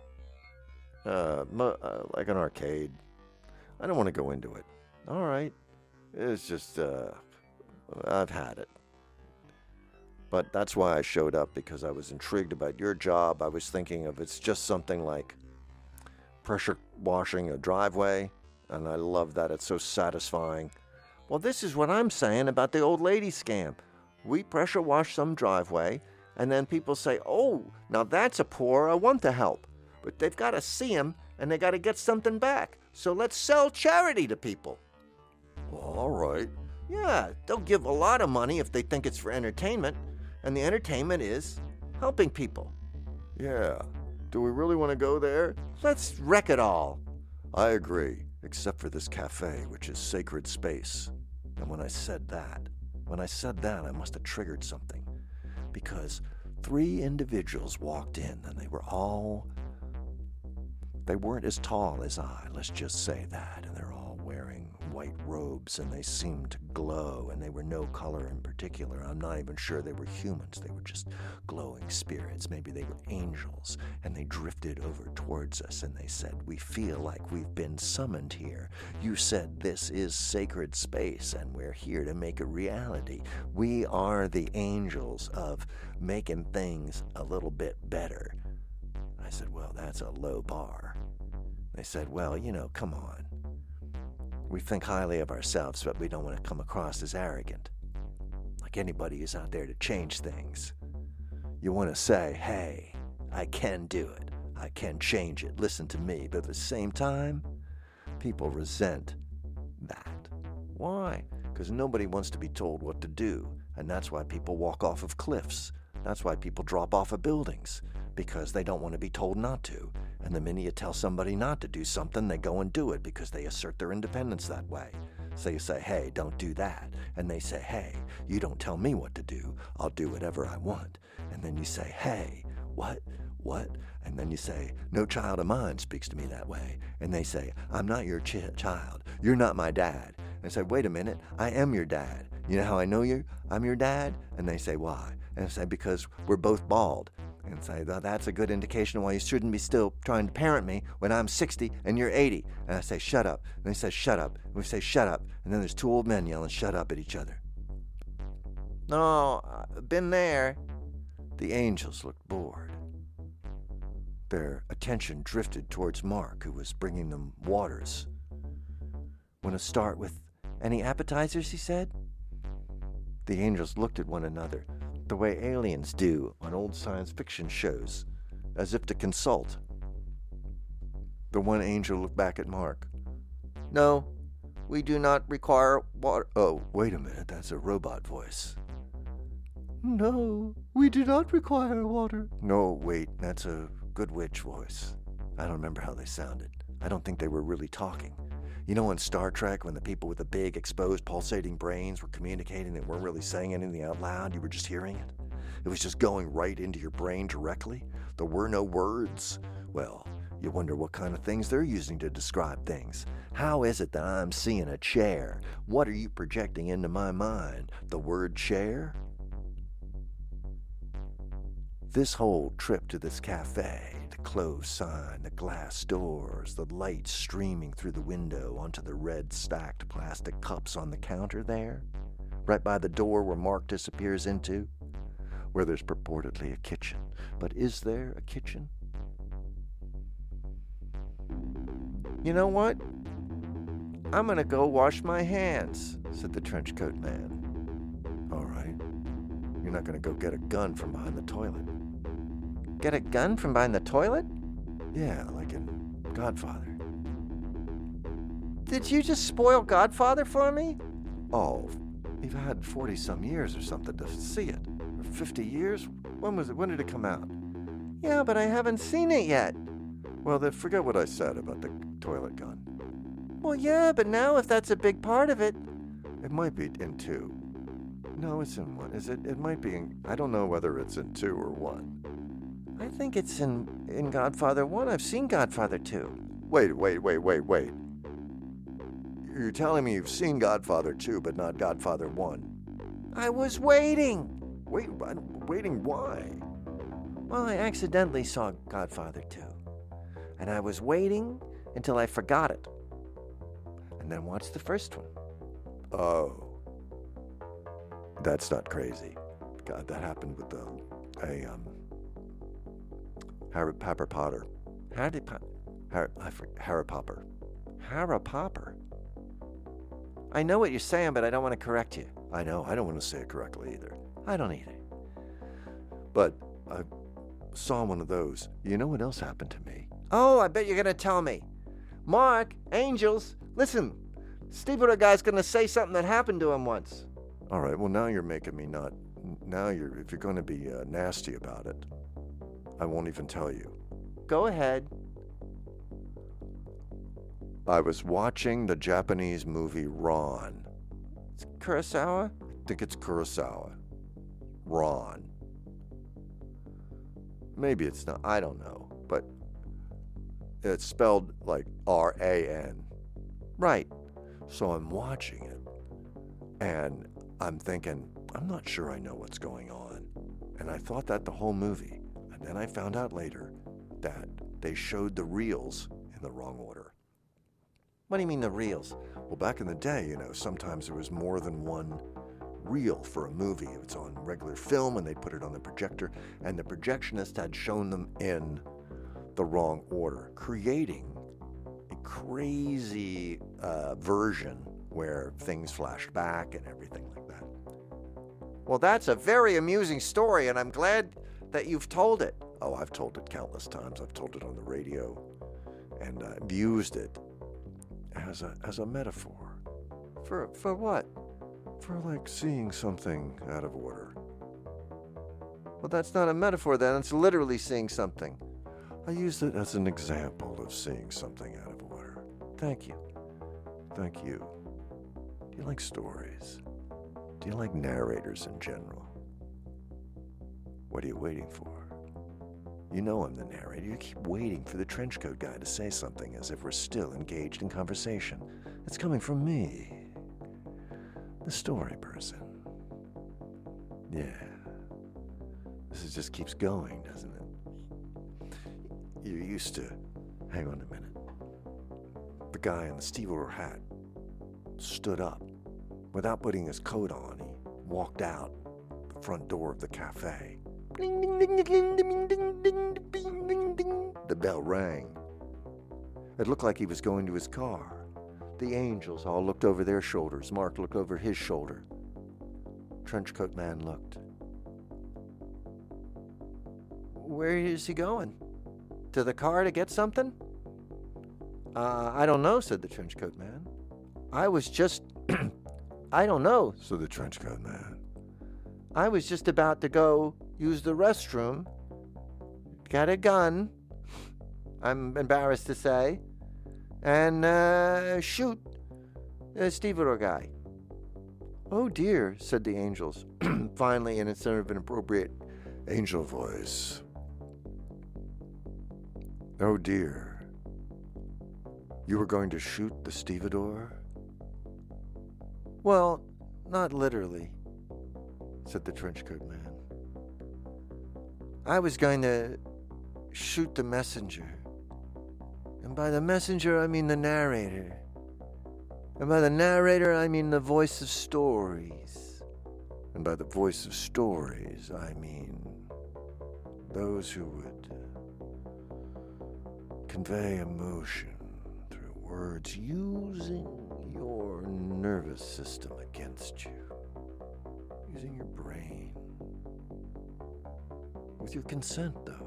Like an arcade. I don't want to go into it. All right. It's just, I've had it. But that's why I showed up, because I was intrigued about your job. I was thinking of it's just something like pressure washing a driveway, and I love that. It's so satisfying. Well, this is what I'm saying about the old lady scam. We pressure wash some driveway, and then people say, "Oh, now that's a poor, I want to help." But they've got to see him, and they got to get something back. So let's sell charity to people. Well, all right. Yeah, they'll give a lot of money if they think it's for entertainment, and the entertainment is helping people. Yeah. Do we really want to go there? Let's wreck it all. I agree, except for this cafe, which is sacred space. And when I said that, I must have triggered something. Because 3 individuals walked in, and they weren't as tall as I, let's just say that. And they're all wearing white robes, and they seemed to glow, and they were no color in particular. I'm not even sure they were humans. They were just glowing spirits. Maybe they were angels, and they drifted over towards us, and they said, "We feel like we've been summoned here. You said this is sacred space, and we're here to make a reality. We are the angels of making things a little bit better." I said, "Well, that's a low bar." They said, "Well, come on. We think highly of ourselves, but we don't want to come across as arrogant. Like anybody who's out there to change things. You want to say, hey, I can do it. I can change it. Listen to me." But at the same time, people resent that. Why? Because nobody wants to be told what to do. And that's why people walk off of cliffs. That's why people drop off of buildings. Because they don't want to be told not to. And the minute you tell somebody not to do something, they go and do it because they assert their independence that way. So you say, "Hey, don't do that." And they say, "Hey, you don't tell me what to do. I'll do whatever I want." And then you say, "Hey, what? And then you say, "No child of mine speaks to me that way." And they say, "I'm not your child. You're not my dad." And I say, "Wait a minute, I am your dad. You know how I know you? I'm your dad?" And they say, "Why?" And I say, "Because we're both bald." And say, "That's a good indication of why you shouldn't be still trying to parent me when I'm 60 and you're 80. And I say, "Shut up." And they say, "Shut up." And we say, "Shut up." And then there's 2 old men yelling, "Shut up" at each other. No, I've been there. The angels looked bored. Their attention drifted towards Mark, who was bringing them waters. "Want to start with any appetizers?" he said. The angels looked at one another, the way aliens do on old science fiction shows, as if to consult. The one angel looked back at Mark. "No, we do not require water." Oh, wait a minute, that's a robot voice. "No, we do not require water." No, wait, that's a good witch voice. I don't remember how they sounded. I don't think they were really talking. You know, in Star Trek, when the people with the big, exposed, pulsating brains were communicating, they weren't really saying anything out loud, you were just hearing it? It was just going right into your brain directly? There were no words? Well, you wonder what kind of things they're using to describe things. How is it that I'm seeing a chair? What are you projecting into my mind? The word chair? This whole trip to this cafe, the closed sign, the glass doors, the light streaming through the window onto the red stacked plastic cups on the counter there, right by the door where Mark disappears into, where there's purportedly a kitchen. But is there a kitchen? "You know what? I'm gonna go wash my hands," said the trenchcoat man. All right. You're not gonna go get a gun from behind the toilet. "Get a gun from behind the toilet?" Yeah, like in Godfather. "Did you just spoil Godfather for me?" Oh, you've had 40-some years or something to see it. Or 50 years? When was it? When did it come out? "Yeah, but I haven't seen it yet." Well, then forget what I said about the toilet gun. "Well, yeah, but now if that's a big part of it..." It might be in 2. No, it's in 1. Is it? It might be in... I don't know whether it's in 2 or 1. I think it's in Godfather 1. I've seen Godfather 2. Wait. You're telling me you've seen Godfather 2, but not Godfather 1? I was waiting. Waiting why? Well, I accidentally saw Godfather 2. And I was waiting until I forgot it. And then watched the first one. Oh. That's not crazy. God, that happened with Harry Potter. Harry Popper. Harry Popper? I know what you're saying, but I don't want to correct you. I know, I don't want to say it correctly either. I don't either. But I saw one of those. You know what else happened to me? Oh, I bet you're going to tell me. Mark, Angels, listen. Steve Little Guy's going to say something that happened to him once. All right, well, now you're making me not... Now if you're going to be nasty about it, I won't even tell you. Go ahead. I was watching the Japanese movie Ron. It's Kurosawa? I think it's Kurosawa. Ron. Maybe it's not. I don't know. But it's spelled like R-A-N. Right. So I'm watching it. And I'm thinking, I'm not sure I know what's going on. And I thought that the whole movie. And then I found out later that they showed the reels in the wrong order. What do you mean the reels? Well, back in the day, sometimes there was more than one reel for a movie. It was on regular film and they put it on the projector, and the projectionist had shown them in the wrong order, creating a crazy version where things flashed back and everything like that. Well, that's a very amusing story, and I'm glad that you've told it. Oh, I've told it countless times. I've told it on the radio, and I've used it as a metaphor. For what? For like seeing something out of order. Well, that's not a metaphor then. It's literally seeing something. I used it as an example of seeing something out of order. Thank you. Thank you. Do you like stories? Do you like narrators in general? What are you waiting for? You know I'm the narrator. You keep waiting for the trenchcoat guy to say something as if we're still engaged in conversation. It's coming from me, the story person. Yeah. This just keeps going, doesn't it? You're used to... Hang on a minute. The guy in the stevedore hat stood up. Without putting his coat on, he walked out the front door of the cafe. Ding, ding, ding, ding, ding, ding, ding, ding, ding. The bell rang. It looked like he was going to his car. The angels all looked over their shoulders. Mark looked over his shoulder. Trenchcoat man looked. Where is he going? To the car to get something? I don't know, said the trenchcoat man. I was just... I don't know, said the trenchcoat man. I was just about to go use the restroom. Got a gun, I'm embarrassed to say, and shoot the stevedore guy. Oh dear, said the angels, finally, and instead of an appropriate angel voice. Oh dear. You were going to shoot the stevedore? Well, not literally, said the trenchcoat man. I was going to shoot the messenger. And by the messenger, I mean the narrator. And by the narrator, I mean the voice of stories. And by the voice of stories, I mean those who would convey emotion through words using your nervous system against you, using your brain. With your consent, though.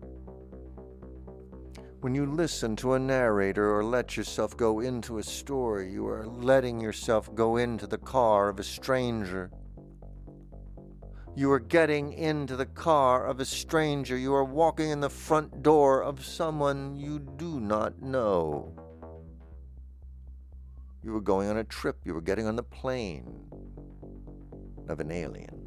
When you listen to a narrator or let yourself go into a story, you are letting yourself go into the car of a stranger. You are getting into the car of a stranger. You are walking in the front door of someone you do not know. You were going on a trip. You were getting on the plane of an alien.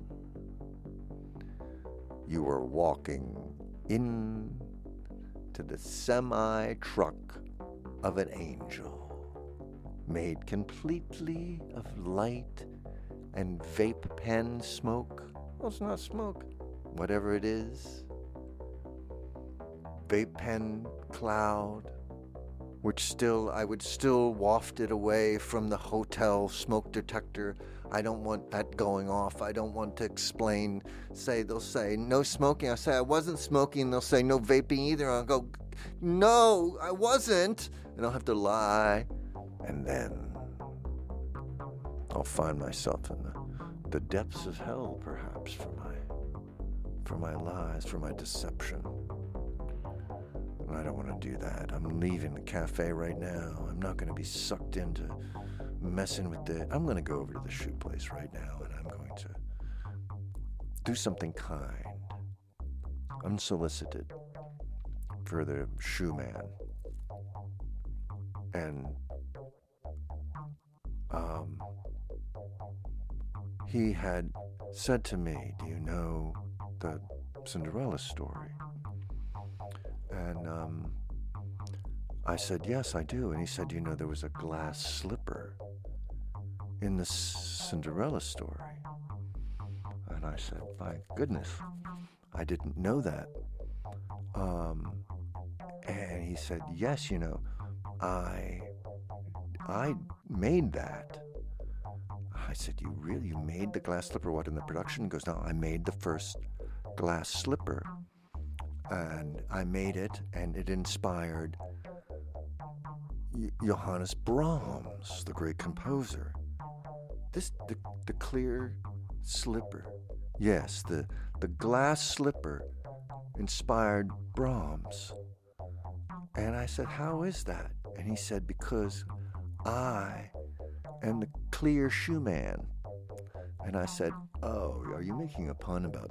You were walking in to the semi-truck of an angel, made completely of light and vape pen smoke. Well, it's not smoke. Whatever it is. Vape pen cloud, which I would still waft it away from the hotel smoke detector. I don't want that going off. I don't want to explain. They'll say, no smoking. I say, I wasn't smoking. They'll say, no vaping either. I'll go, no, I wasn't. And I'll have to lie. And then I'll find myself in the depths of hell, perhaps, for my lies, for my deception. And I don't want to do that. I'm leaving the cafe right now. I'm not going to be sucked into messing with I'm going to go over to the shoe place right now, and I'm going to do something kind, unsolicited, for the shoe man. And he had said to me, do you know the Cinderella story? And I said, yes, I do. And he said, you know, there was a glass slipper in the Cinderella story. And I said, my goodness, I didn't know that. And he said, yes, you know, I made that. I said, you made the glass slipper? What, in the production? He goes, no, I made the first glass slipper. And I made it, and it inspired Johannes Brahms, the great composer. The clear slipper. Yes, the glass slipper inspired Brahms. And I said, how is that? And he said, because I am the clear shoe man. And I said, oh, are you making a pun about...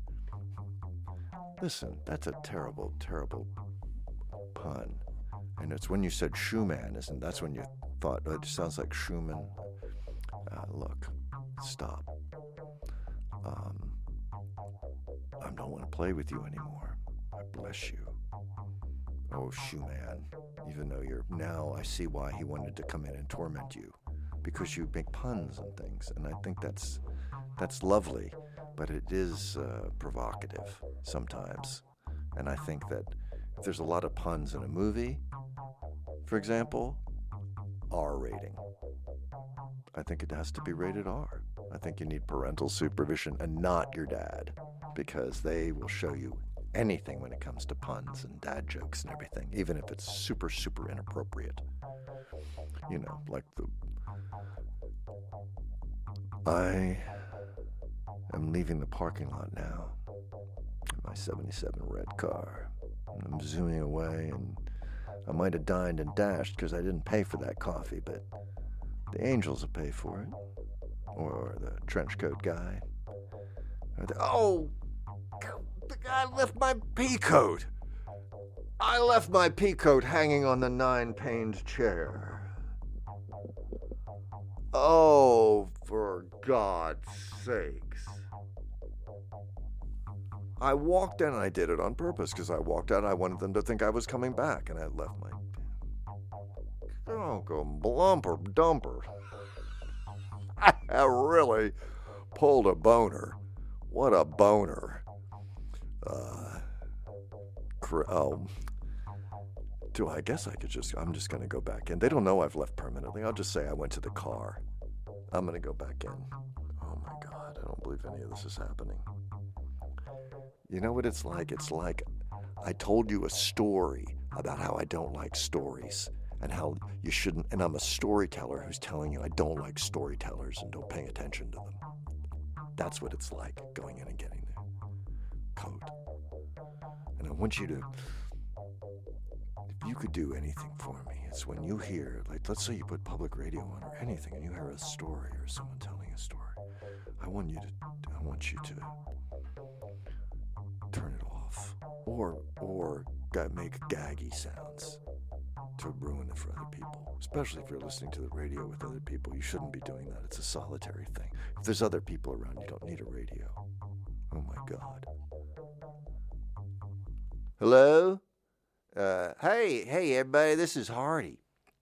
Listen, that's a terrible, terrible pun. And it's when you said shoe man, that's when you thought, oh, it sounds like Schumann. Look, stop. I don't want to play with you anymore. I bless you. Oh, shoe man. Even though now I see why he wanted to come in and torment you. Because you make puns and things. And I think that's lovely. But it is provocative sometimes. And I think that if there's a lot of puns in a movie, for example, R rating. I think it has to be rated R. I think you need parental supervision and not your dad, because they will show you anything when it comes to puns and dad jokes and everything, even if it's super, super inappropriate. You know, like I am leaving the parking lot now in my 77 red car. And I'm zooming away, and I might have dined and dashed because I didn't pay for that coffee, but the angels will pay for it. Or the trench coat guy. Oh, the guy left my pea coat. I left my pea coat hanging on the 9-paned chair. Oh, for God's sakes. I walked in, and I did it on purpose, because I walked out, and I wanted them to think I was coming back, and I left my... Oh, go blumper dumper. I really pulled a boner. What a boner. I guess I'm just going to go back in. They don't know I've left permanently. I'll just say I went to the car. I'm going to go back in. Oh my God, I don't believe any of this is happening. You know what it's like? It's like I told you a story about how I don't like stories and how you shouldn't, and I'm a storyteller who's telling you I don't like storytellers and don't pay attention to them. That's what it's like going in and getting the coat. And I want you to, if you could do anything for me, it's when you hear, like, let's say you put public radio on or anything and you hear a story or someone telling a story. I want you to turn it off or make gaggy sounds to ruin it for other people, especially if you're listening to the radio with other people. You shouldn't be doing that. It's a solitary thing. If there's other people around, you don't need a radio. Oh my God. Hello? Hey everybody, this is Hardy.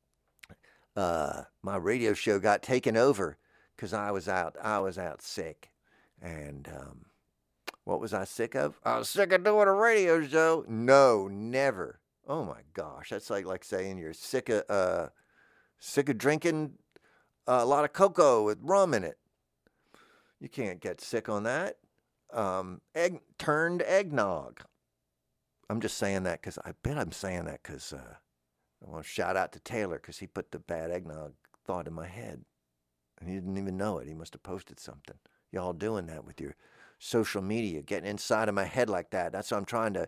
My radio show got taken over because I was out sick. And what was I sick of? I was sick of doing a radio show. No, never. Oh my gosh, that's like saying you're sick of drinking a lot of cocoa with rum in it. You can't get sick on that. Turned eggnog. I'm just saying that because I bet I'm saying that because I want to shout out to Taylor because he put the bad eggnog thought in my head. And he didn't even know it. He must have posted something. Y'all doing that with your social media, getting inside of my head like that. That's what I'm trying to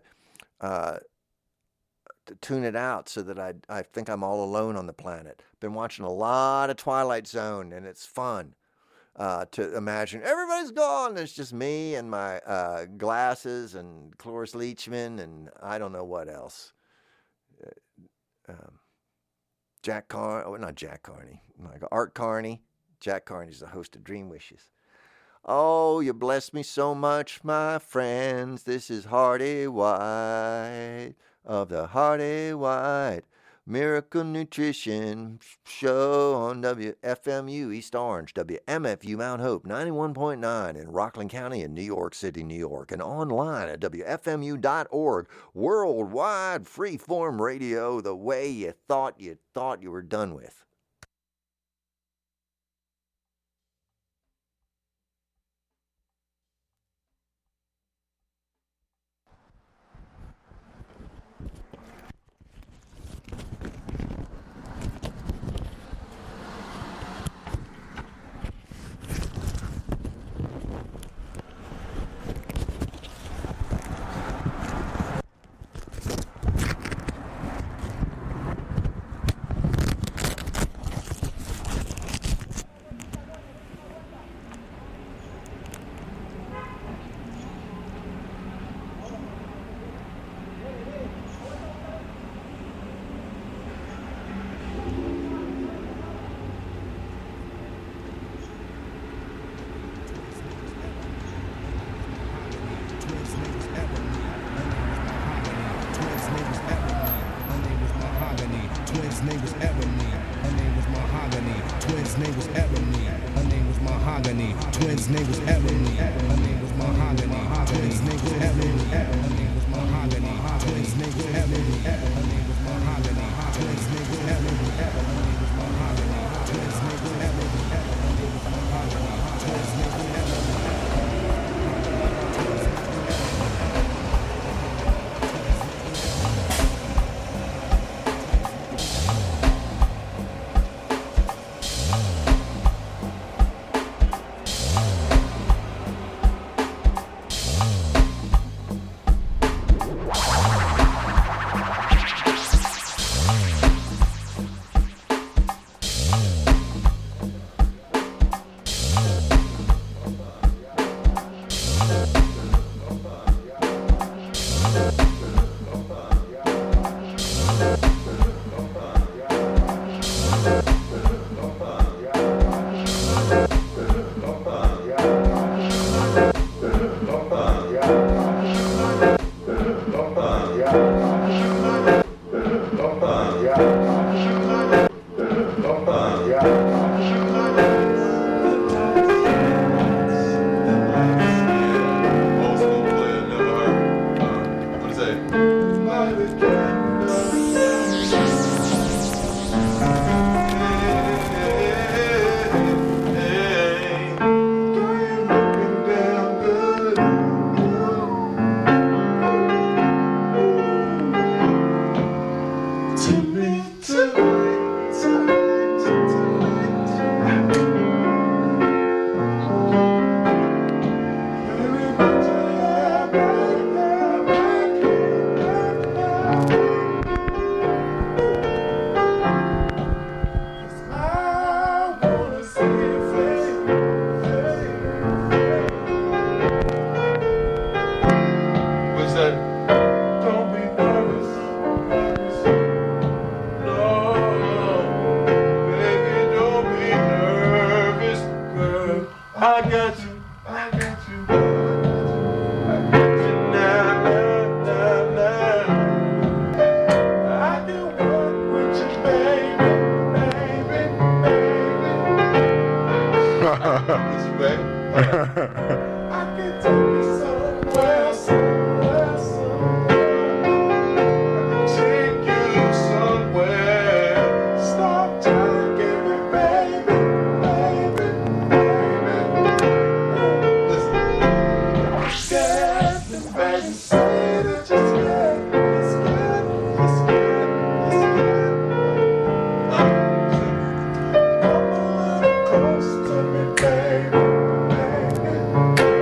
tune it out so that I think I'm all alone on the planet. Been watching a lot of Twilight Zone, and it's fun to imagine everybody's gone. It's just me and my glasses and Cloris Leachman and I don't know what else. Art Carney. Jack Carney's the host of Dream Wishes. Oh, you bless me so much, my friends. This is Hardy White of the Hardy White Miracle Nutrition Show on WFMU East Orange, WMFU Mount Hope 91.9 in Rockland County in New York City, New York, and online at WFMU.org. Worldwide freeform radio, the way you thought you were done with. Close to me, baby, baby.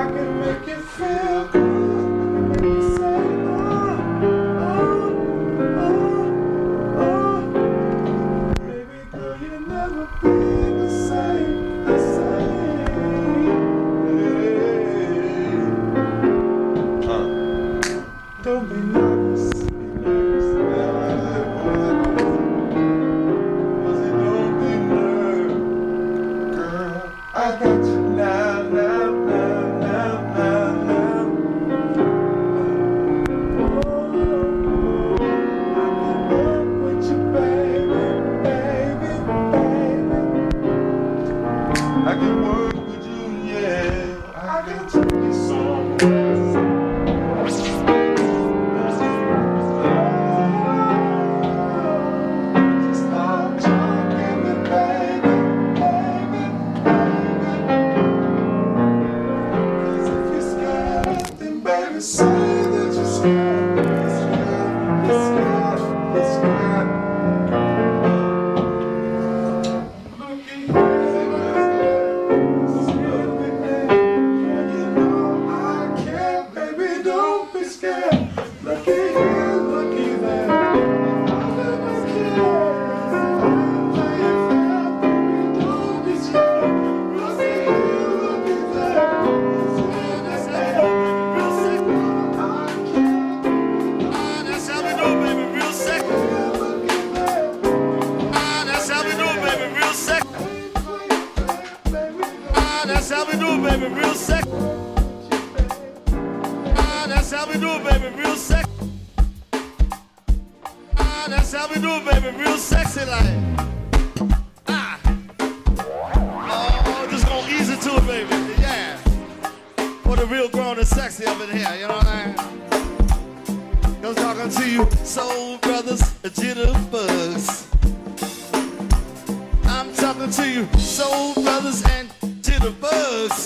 can make you feel good. Make you say, baby girl, you'll never be the same, the same. Don't be nervous, be nervous. Don't be nervous, girl. I got you now, now, now, now, now, now. Oh, I can work with you, baby, baby, baby. I can work with you, yeah. I can take you somewhere. Just stop talking to me, baby, baby, baby. 'Cause if you're scared, then baby, say that you're scared. You're scared, you're scared, you're scared. Look at you know I care, baby, don't be scared. Look at here, looky there. I never care. How you feel, baby, don't be scared. Look at here, looky there. That's real sick. I care. That's how we do, baby, real sick. Looky there. That's how we do, baby, real sick. Baby, That's how we do, baby, real sick. That's how we do, baby, real sick. That's how we do, baby, real sexy like. Oh, just gonna ease it to it, baby. Yeah. For the real grown and sexy up in here, you know what I mean? I'm talking to you, soul brothers and jitterbugs. I'm talking to you, soul brothers and jitterbugs.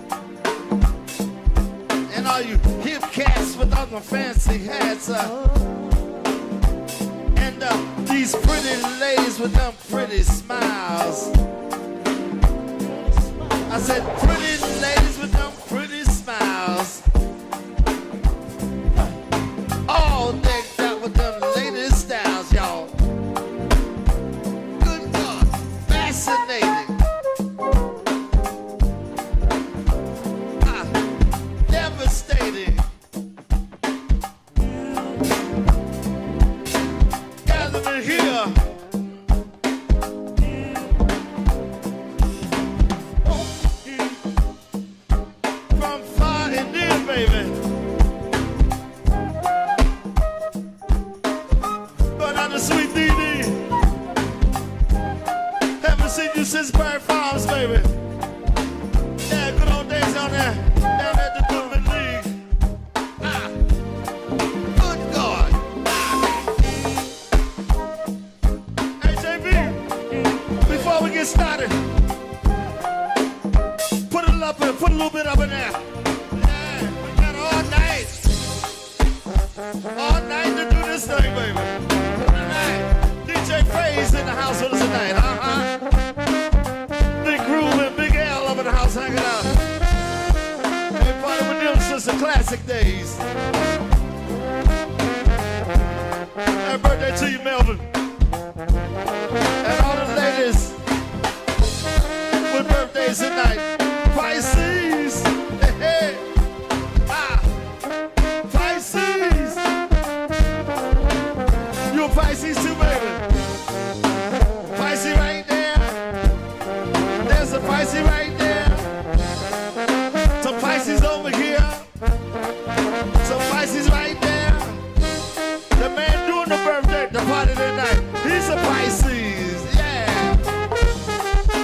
And all you hip cats without no fancy hats. And these pretty ladies with them pretty smiles. I said pretty ladies with them pretty smiles. All decked out with them latest styles, y'all. Good God, fascinating. Devastating. Gathering here. From far and near, baby. But I'm the sweet DD. Haven't seen you since Bird Farms, baby. Yeah, good old days down there. Down at the Goodman League. Good God. Hey, JB, before we get started, put a little bit up in there. Yeah, we got all night. All night to do this thing, baby. All night. DJ Faye's in the house with us tonight, Big Groove and Big L up in the house hanging out. Been partying with them since the classic days. Happy birthday to you, Melvin. And all the ladies with birthdays tonight. Pisces. Hey, hey. Pisces. You a Pisces too, baby? Pisces right there. There's a Pisces right there. Some Pisces over here. Some Pisces right there. The man doing the birthday, the party tonight. He's a Pisces.